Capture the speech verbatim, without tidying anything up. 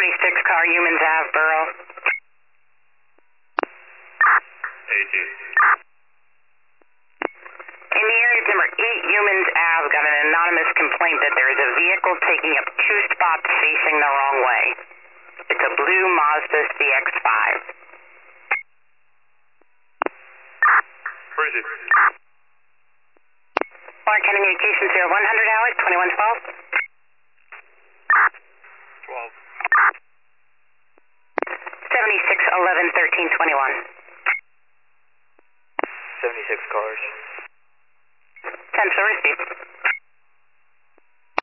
seventy-six car, Humans Ave, Borough. eighteen. In the area of number eight, Humans Ave, got an anonymous complaint that there is a vehicle taking up two spots facing the wrong way. It's a blue Mazda C X five. Where is it? Warren County Communications zero one hundred Alex, twenty-one twelve. twelve. seventy-six eleven thirteen twenty-one. seventy-six cars. Central receipt.